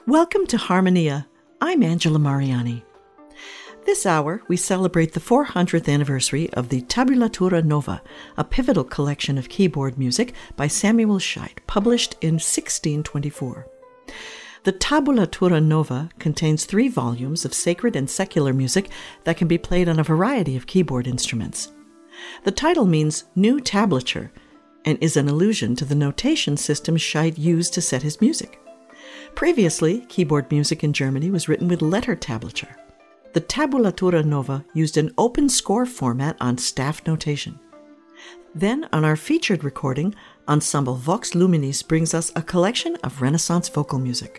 Welcome to Harmonia. I'm Angela Mariani. This hour, we celebrate the 400th anniversary of the Tabulatura Nova, a pivotal collection of keyboard music by Samuel Scheidt, published in 1624. The Tabulatura Nova contains 3 volumes of sacred and secular music that can be played on a variety of keyboard instruments. The title means new tablature and is an allusion to the notation system Scheidt used to set his music. Previously, keyboard music in Germany was written with letter tablature. The Tabulatura Nova used an open score format on staff notation. Then, on our featured recording, Ensemble Vox Luminis brings us a collection of Renaissance vocal music.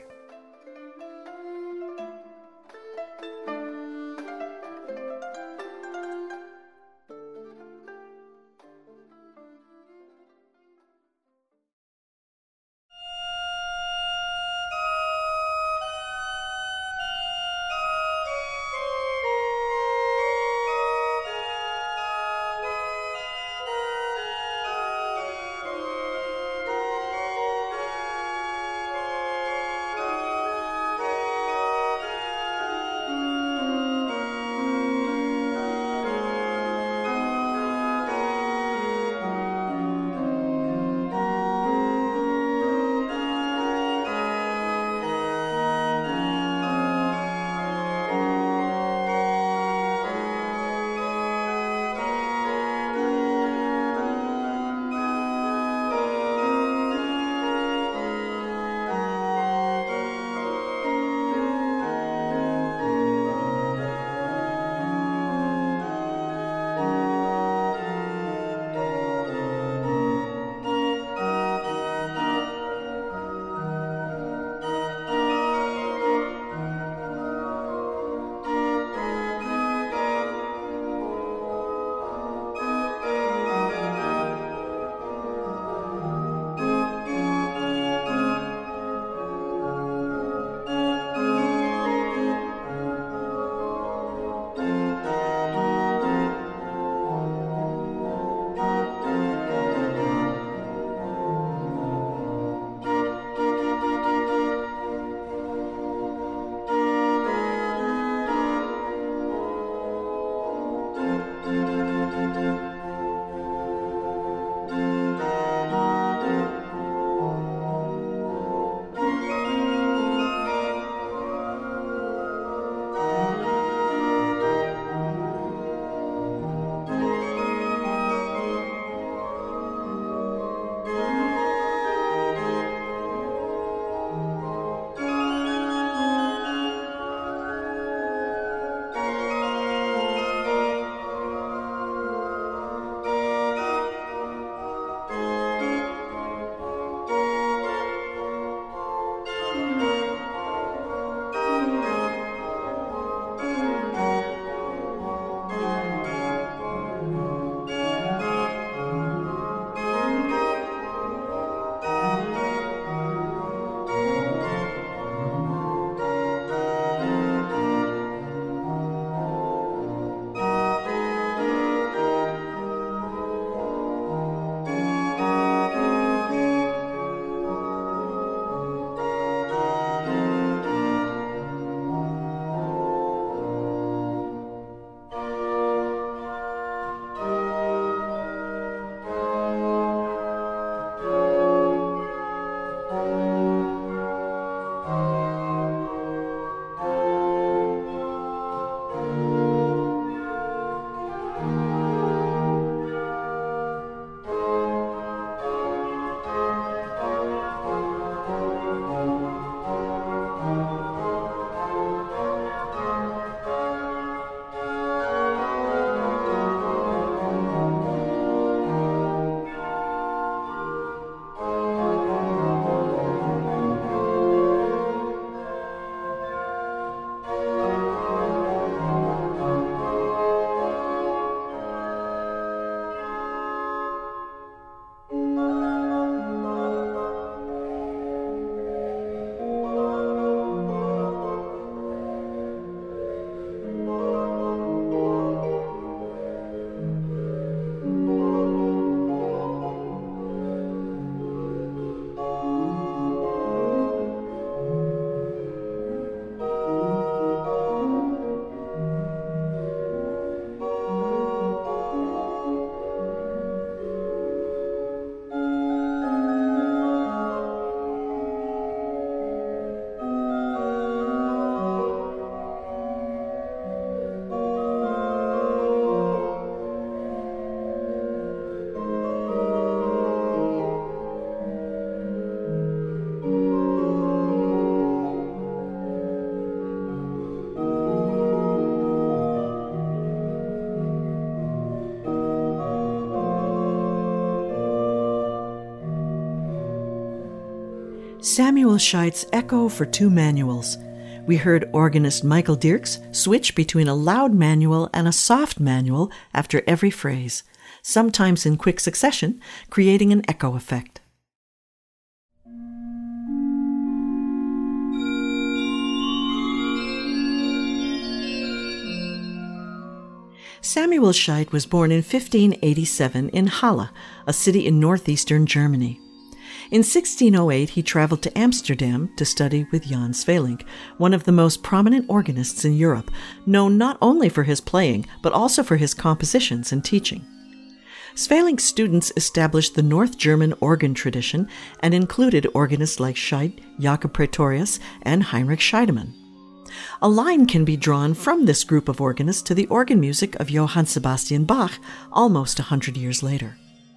Samuel Scheidt's Echo for Two Manuals. We heard organist Michael Dirks switch between a loud manual and a soft manual after every phrase, sometimes in quick succession, creating an echo effect. Samuel Scheidt was born in 1587 in Halle, a city in northeastern Germany. In 1608, he traveled to Amsterdam to study with Jan Sweelinck, one of the most prominent organists in Europe, known not only for his playing, but also for his compositions and teaching. Sweelinck's students established the North German organ tradition and included organists like Scheidt, Jakob Praetorius, and Heinrich Scheidemann. A line can be drawn from this group of organists to the organ music of Johann Sebastian Bach almost 100 years later.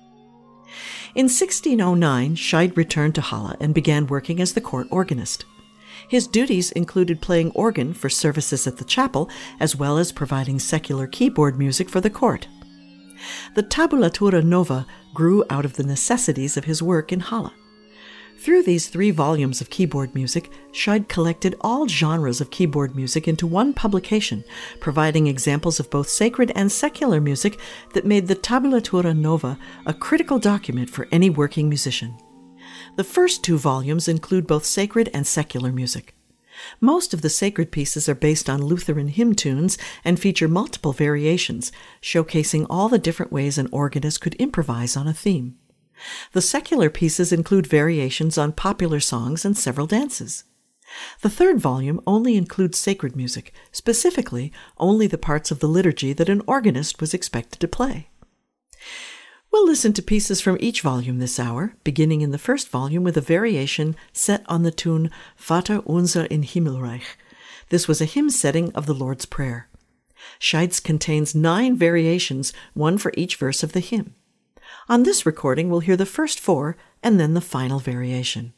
In 1609, Scheidt returned to Halle and began working as the court organist. His duties included playing organ for services at the chapel, as well as providing secular keyboard music for the court. The Tabulatura Nova grew out of the necessities of his work in Halle. Through these 3 volumes of keyboard music, Scheidt collected all genres of keyboard music into one publication, providing examples of both sacred and secular music that made the Tabulatura Nova a critical document for any working musician. The first 2 volumes include both sacred and secular music. Most of the sacred pieces are based on Lutheran hymn tunes and feature multiple variations, showcasing all the different ways an organist could improvise on a theme. The secular pieces include variations on popular songs and several dances. The 3rd volume only includes sacred music, specifically only the parts of the liturgy that an organist was expected to play. We'll listen to pieces from each volume this hour, beginning in the 1st volume with a variation set on the tune Vater unser in Himmelreich. This was a hymn setting of the Lord's Prayer. Scheidt's contains 9 variations, one for each verse of the hymn. On this recording, we'll hear the first 4 and then the final variation.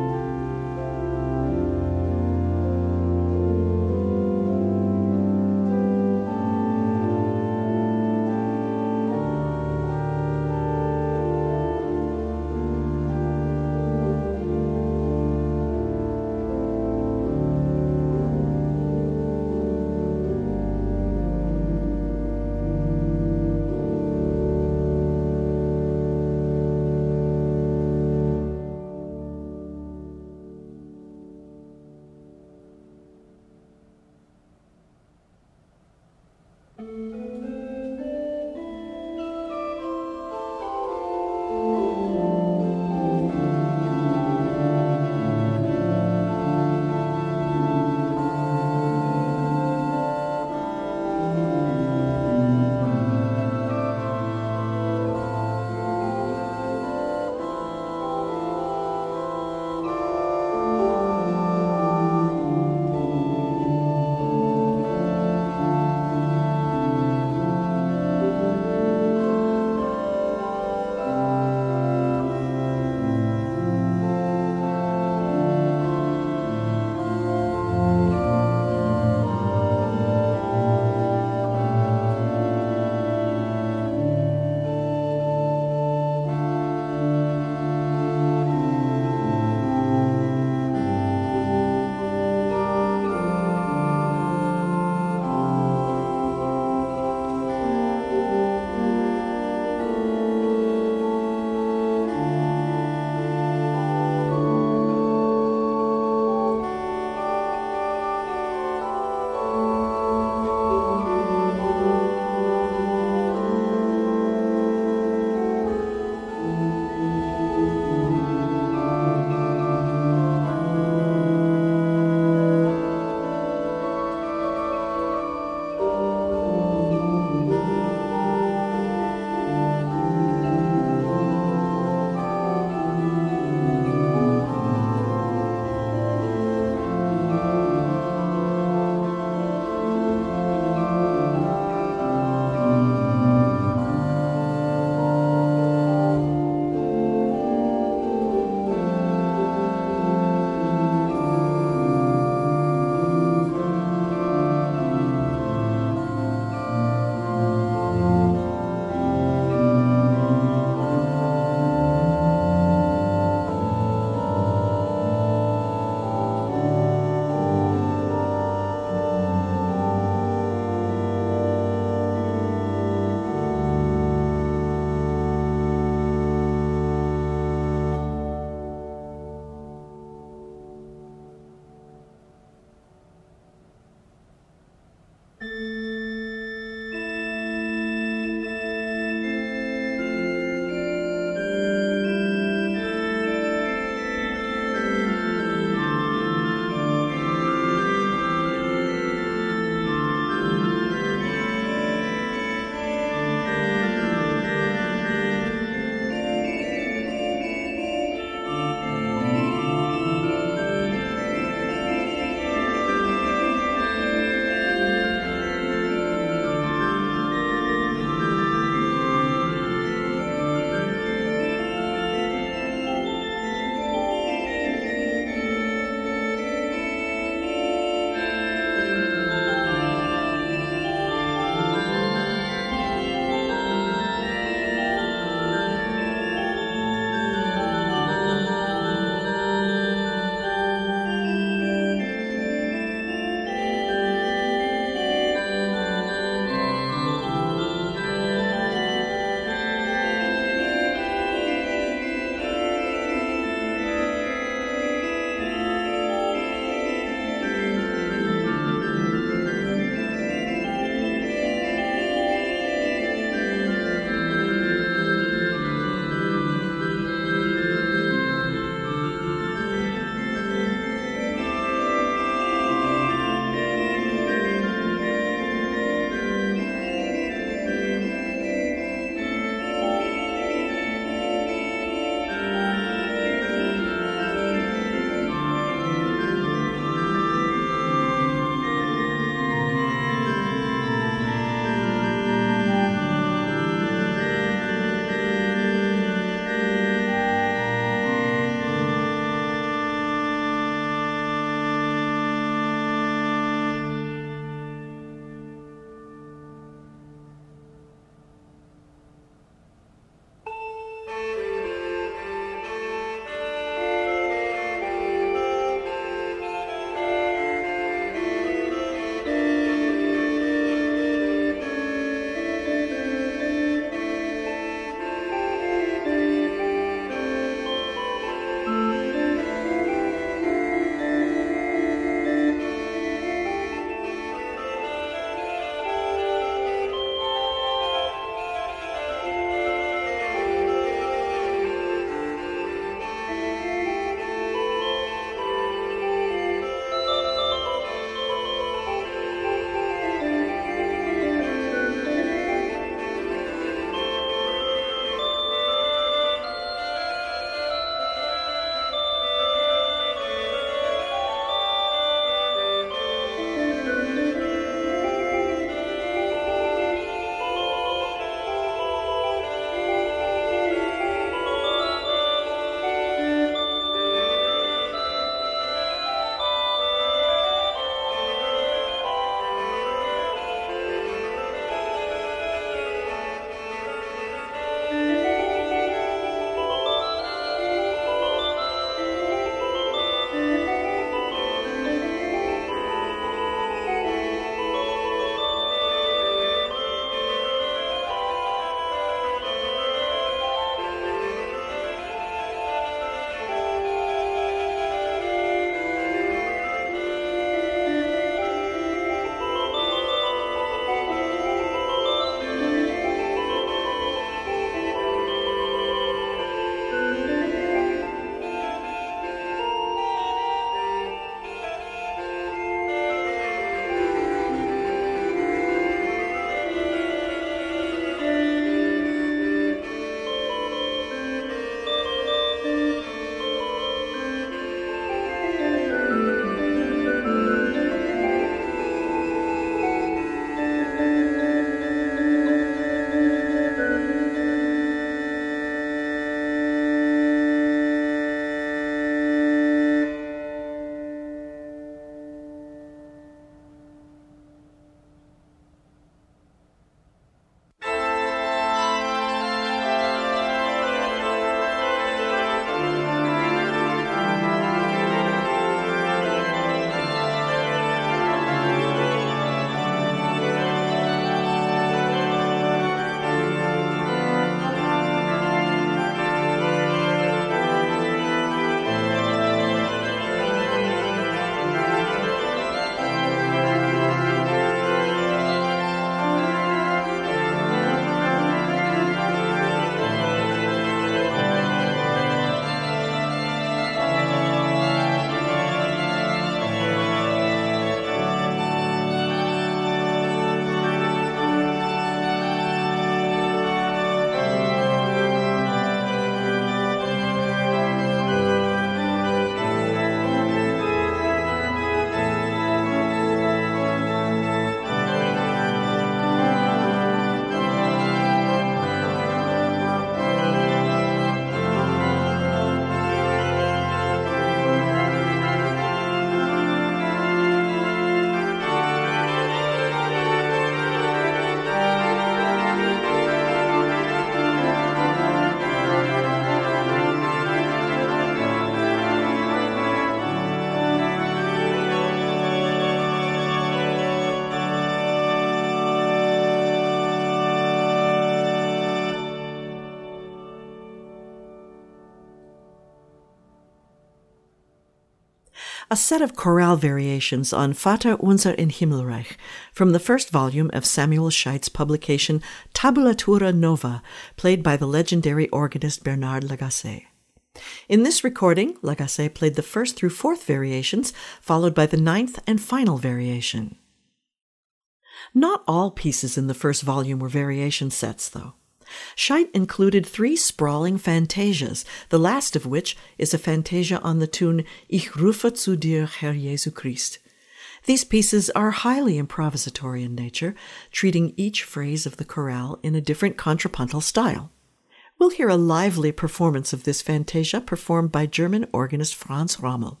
a set of chorale variations on Vater unser in Himmelreich from the first volume of Samuel Scheidt's publication Tabulatura Nova, played by the legendary organist Bernard Lagacé. In this recording, Lagacé played the first through fourth variations, followed by the ninth and final variation. Not all pieces in the first volume were variation sets, though. Scheidt included 3 sprawling fantasias, the last of which is a fantasia on the tune Ich rufe zu dir, Herr Jesu Christ. These pieces are highly improvisatory in nature, treating each phrase of the chorale in a different contrapuntal style. We'll hear a lively performance of this fantasia performed by German organist Franz Rommel.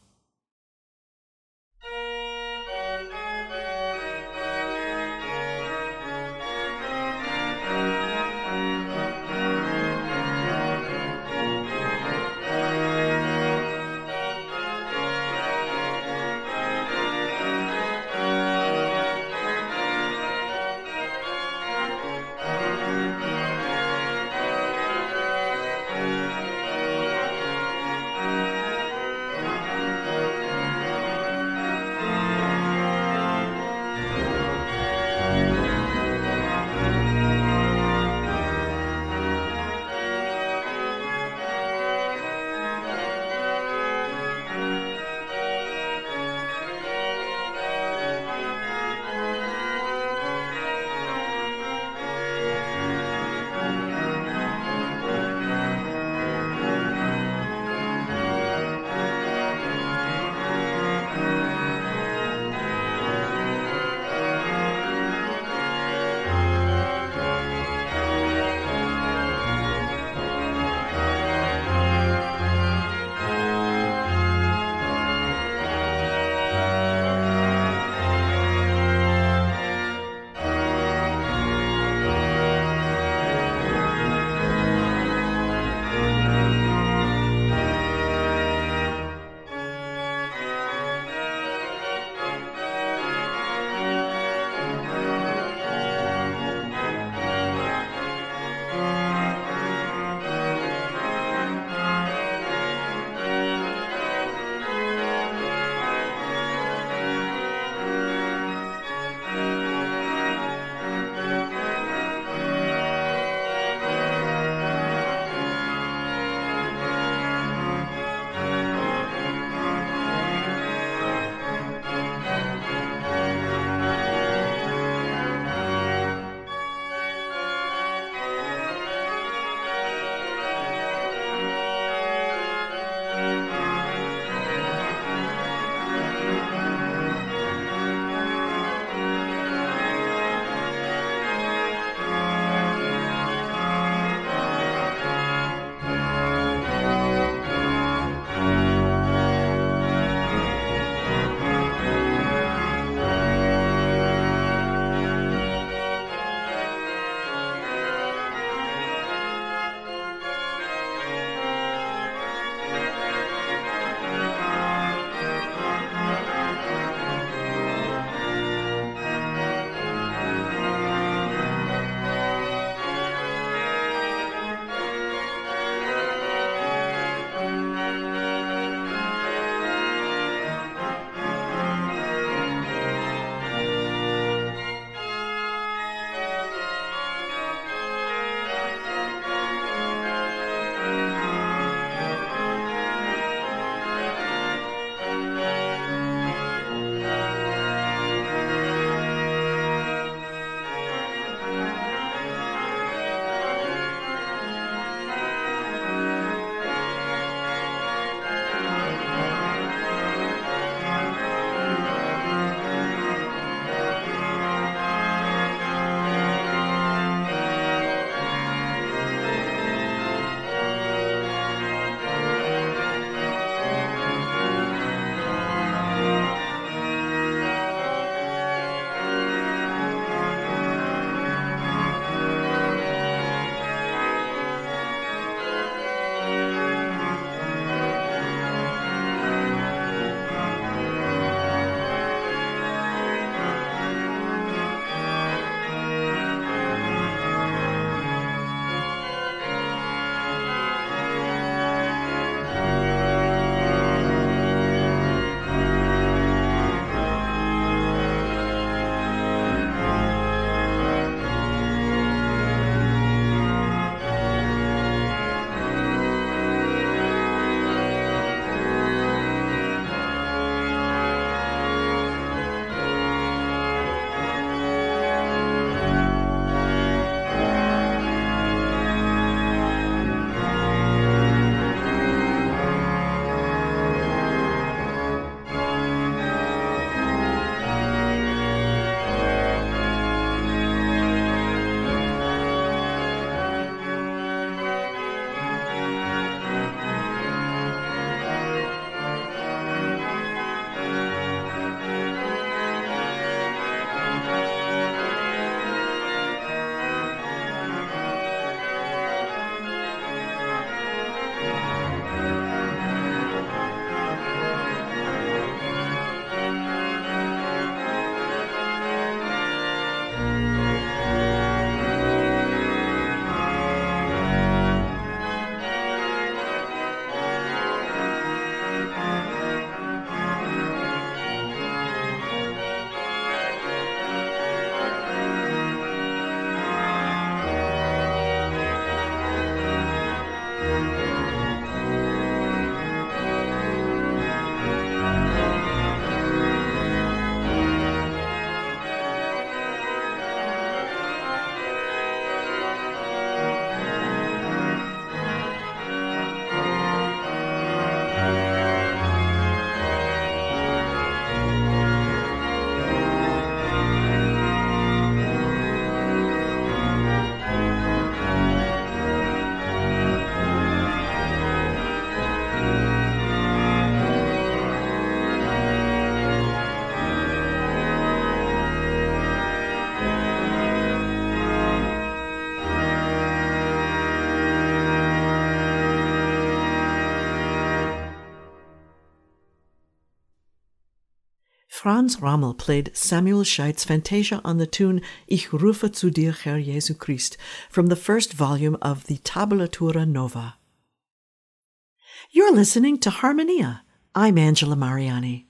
Franz Rammel played Samuel Scheidt's Fantasia on the tune Ich rufe zu dir, Herr Jesu Christ, from the first volume of the Tabulatura Nova. You're listening to Harmonia. I'm Angela Mariani.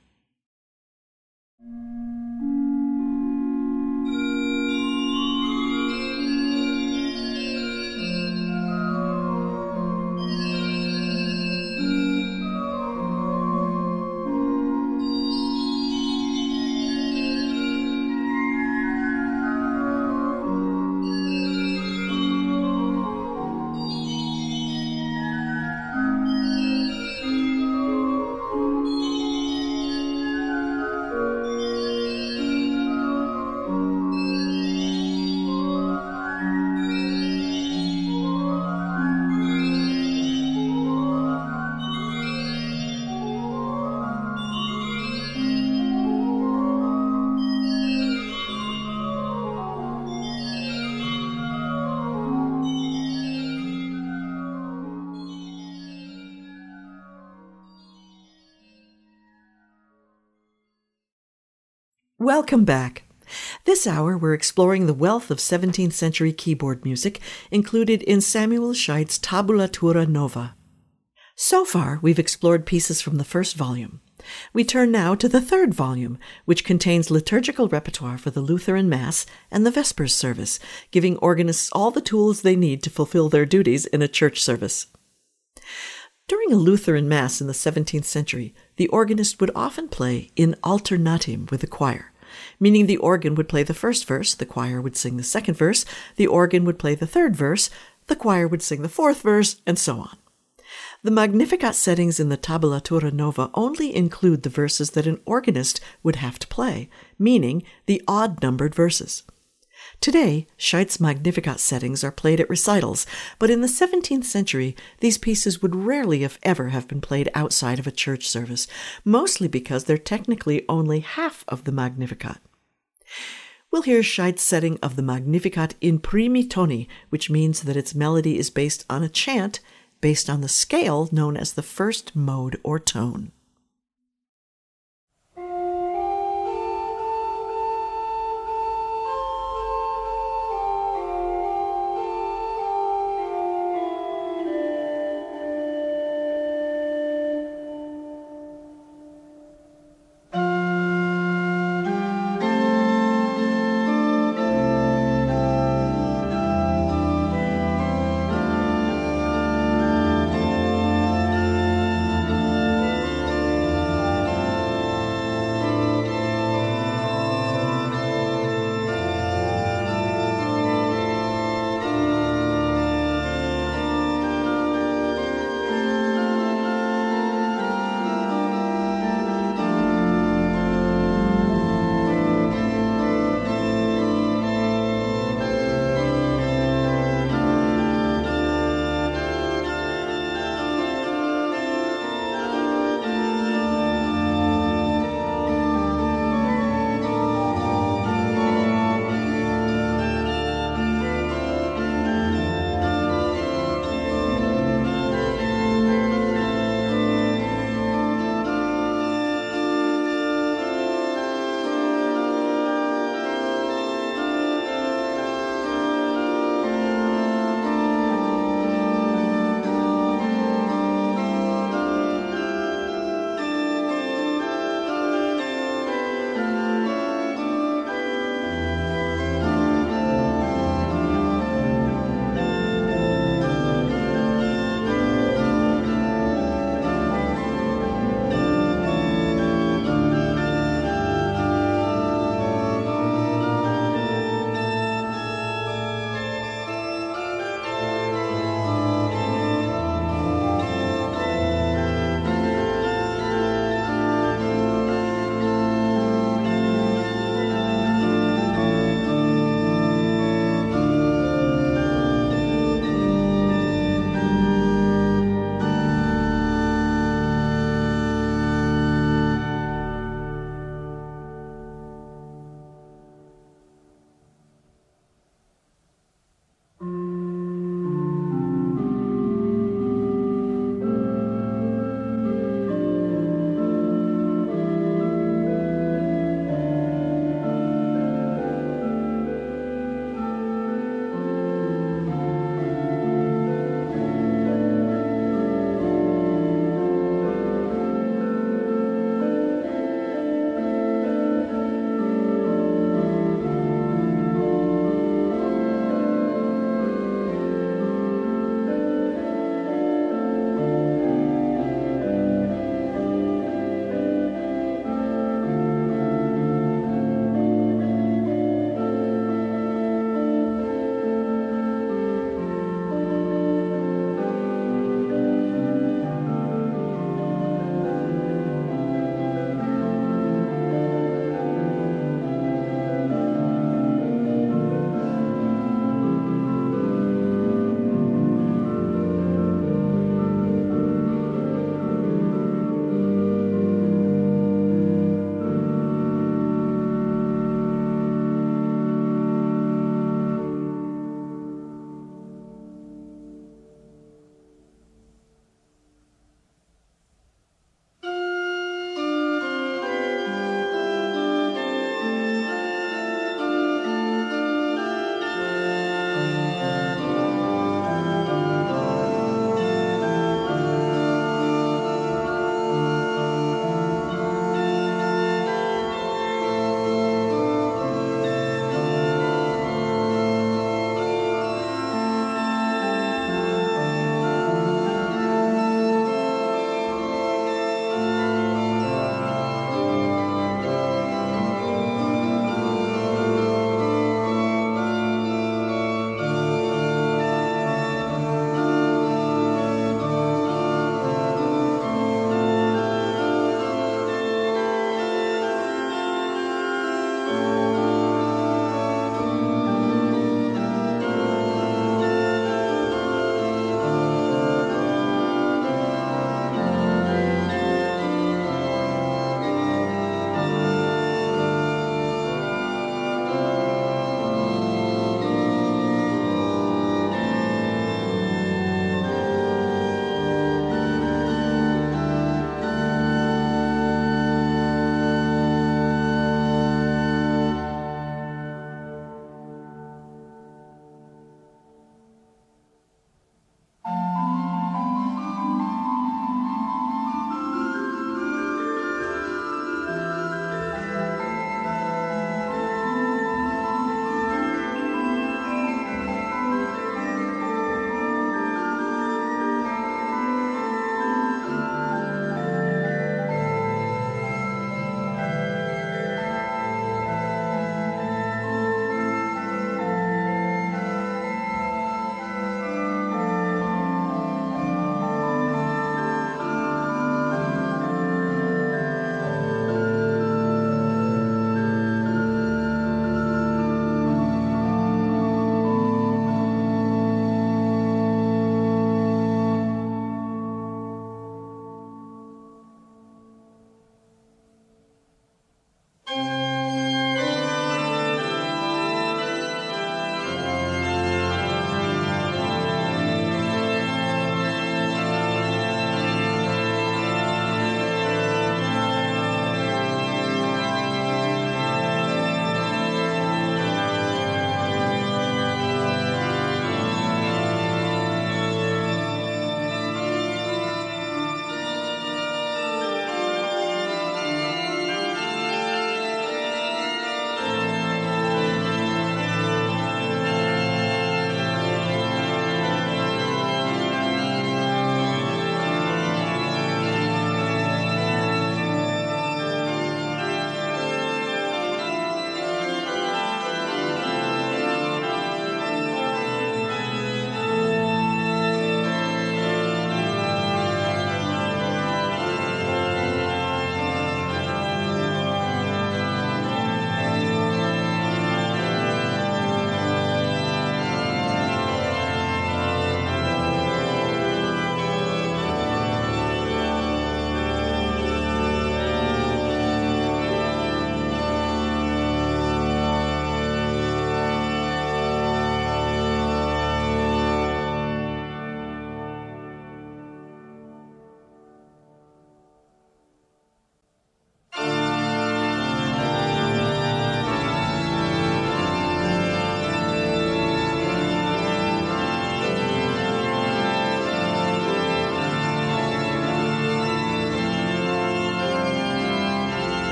Welcome back. This hour, we're exploring the wealth of 17th century keyboard music included in Samuel Scheidt's Tabulatura Nova. So far, we've explored pieces from the first volume. We turn now to the third volume, which contains liturgical repertoire for the Lutheran Mass and the Vespers service, giving organists all the tools they need to fulfill their duties in a church service. During a Lutheran Mass in the 17th century, the organist would often play in alternatim with the choir, meaning the organ would play the first verse, the choir would sing the second verse, the organ would play the third verse, the choir would sing the fourth verse, and so on. The Magnificat settings in the Tabulatura Nova only include the verses that an organist would have to play, meaning the odd-numbered verses. Today, Scheidt's Magnificat settings are played at recitals, but in the 17th century, these pieces would rarely, if ever, have been played outside of a church service, mostly because they're technically only half of the Magnificat. We'll hear Scheidt's setting of the Magnificat in primi toni, which means that its melody is based on a chant, based on the scale known as the first mode or tone.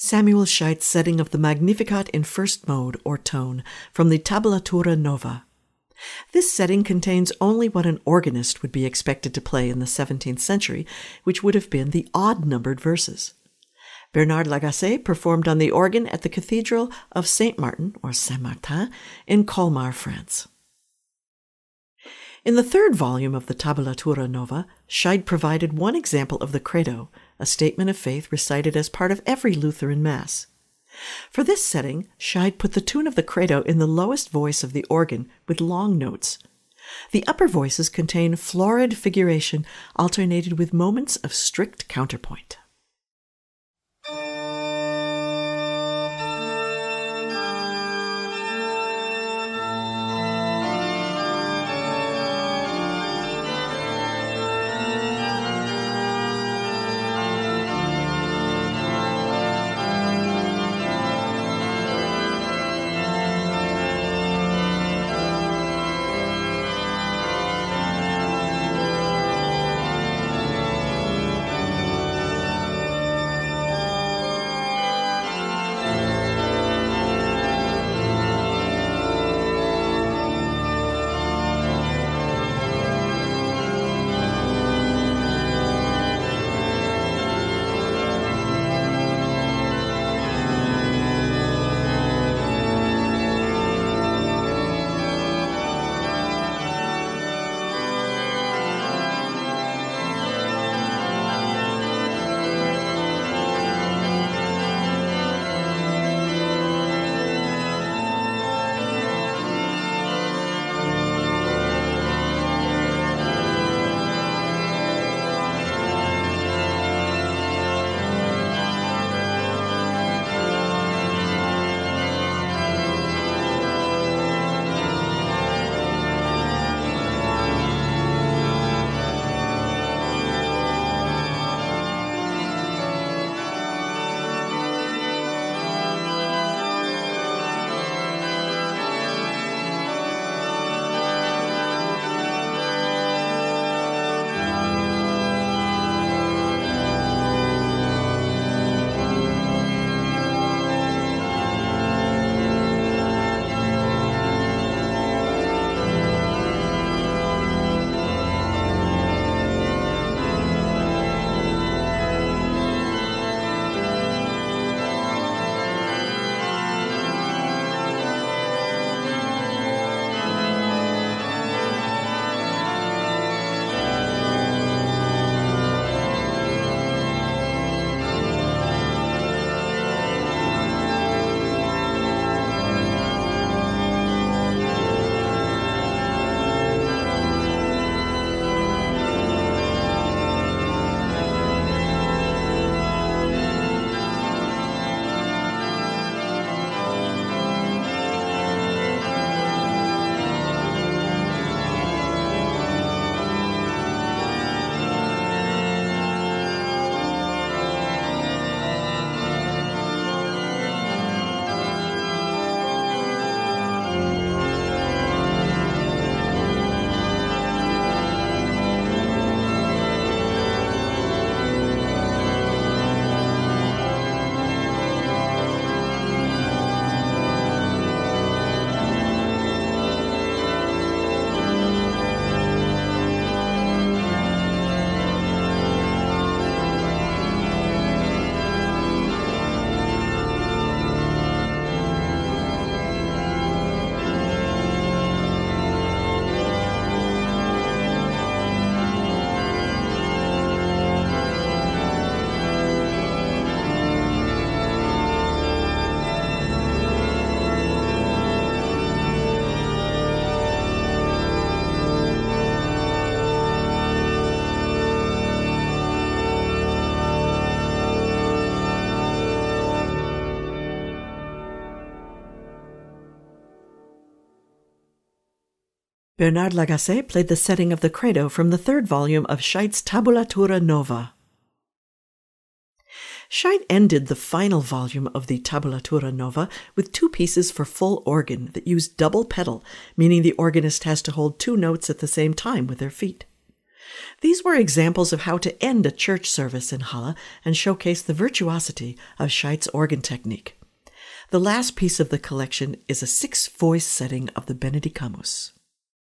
Samuel Scheidt's setting of the Magnificat in first mode or tone from the Tablatura Nova. This setting contains only what an organist would be expected to play in the 17th century, which would have been the odd-numbered verses. Bernard Lagacé performed on the organ at the Cathedral of Saint Martin, or Saint-Martin, in Colmar, France. In the third volume of the Tablatura Nova, Scheidt provided one example of the Credo, a statement of faith recited as part of every Lutheran Mass. For this setting, Scheidt put the tune of the Credo in the lowest voice of the organ with long notes. The upper voices contain florid figuration alternated with moments of strict counterpoint. Bernard Lagacé played the setting of the Credo from the third volume of Scheidt's Tablatura Nova. Scheidt ended the final volume of the Tablatura Nova with two pieces for full organ that use double pedal, meaning the organist has to hold two notes at the same time with their feet. These were examples of how to end a church service in Halle and showcase the virtuosity of Scheidt's organ technique. The last piece of the collection is a 6-voice setting of the Benedicamus.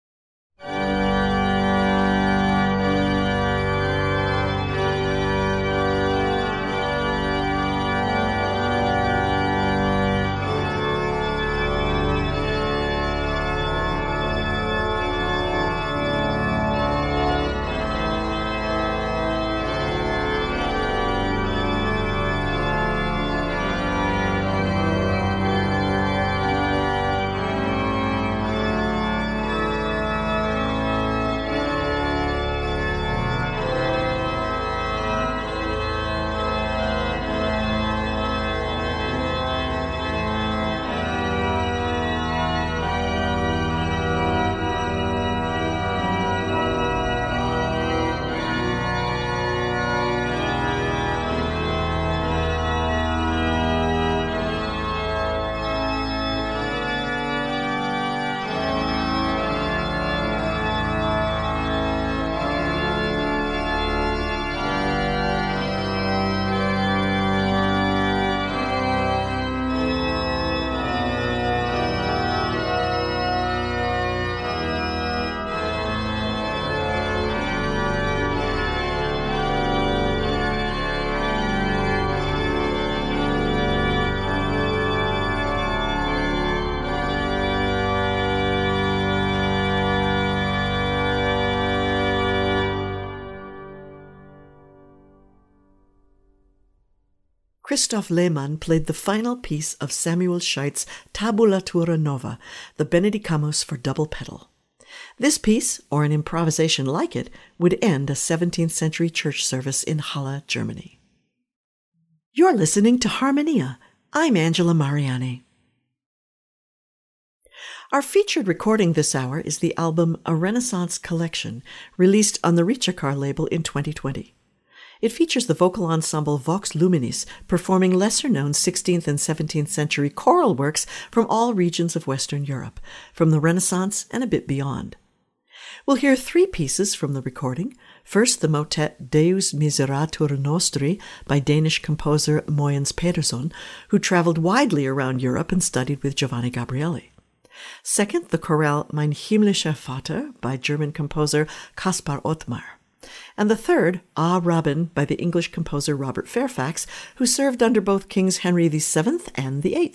Christoph Lehmann played the final piece of Samuel Scheidt's Tabulatura Nova, the Benedicamus for double pedal. This piece, or an improvisation like it, would end a 17th century church service in Halle, Germany. You're listening to Harmonia. I'm Angela Mariani. Our featured recording this hour is the album A Renaissance Collection, released on the Ritschekar label in 2020. It features the vocal ensemble Vox Luminis performing lesser-known 16th and 17th century choral works from all regions of Western Europe, from the Renaissance and a bit beyond. We'll hear 3 pieces from the recording. First, the motet Deus Miseratur Nostri by Danish composer Mogens Pedersen, who traveled widely around Europe and studied with Giovanni Gabrieli. Second, the chorale Mein himmlischer Vater by German composer Kaspar Ottmar. And the third, Ah Robin, by the English composer Robert Fairfax, who served under both Kings Henry VII and VIII.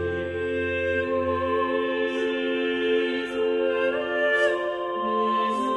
Thank you.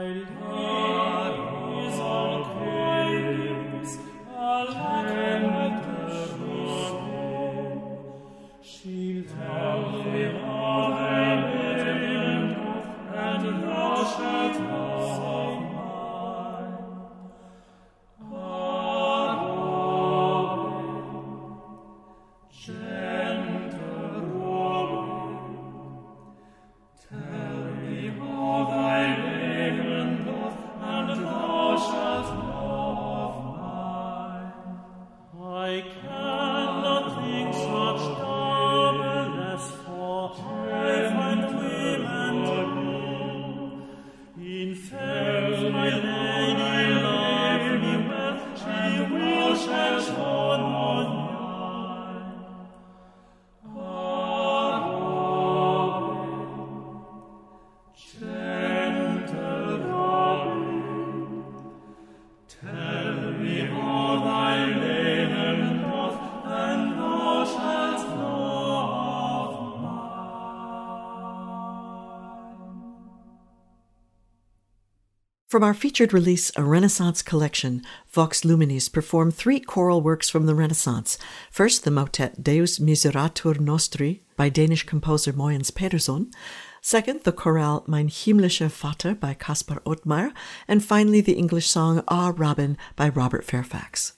From our featured release, A Renaissance Collection, Vox Luminis performed 3 choral works from the Renaissance. First, the motet Deus Miseratur Nostri by Danish composer Mogens Pedersen. Second, the chorale Mein himmlischer Vater by Caspar Ottmeyer. And finally, the English song Ah Robin by Robert Fairfax.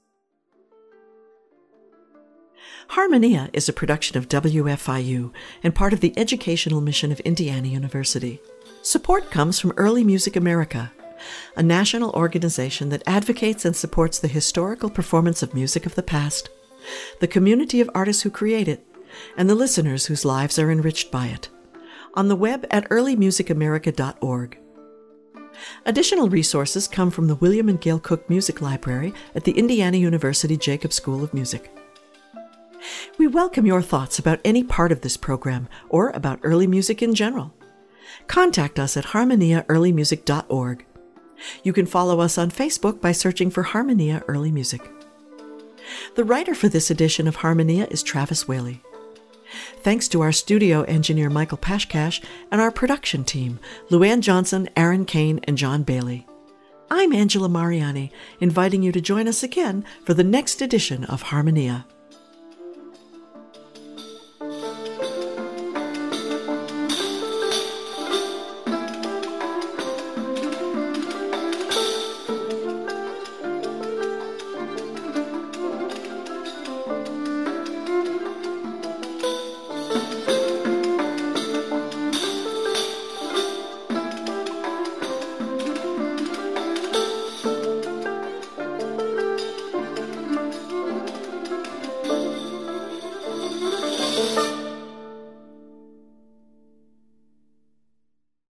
Harmonia is a production of WFIU and part of the educational mission of Indiana University. Support comes from Early Music America, a national organization that advocates and supports the historical performance of music of the past, the community of artists who create it, and the listeners whose lives are enriched by it. On the web at earlymusicamerica.org. Additional resources come from the William and Gail Cook Music Library at the Indiana University Jacobs School of Music. We welcome your thoughts about any part of this program or about early music in general. Contact us at harmoniaearlymusic.org. You can follow us on Facebook by searching for Harmonia Early Music. The writer for this edition of Harmonia is Travis Whaley. Thanks to our studio engineer Michael Pashkash and our production team, Luann Johnson, Aaron Kane, and John Bailey. I'm Angela Mariani, inviting you to join us again for the next edition of Harmonia.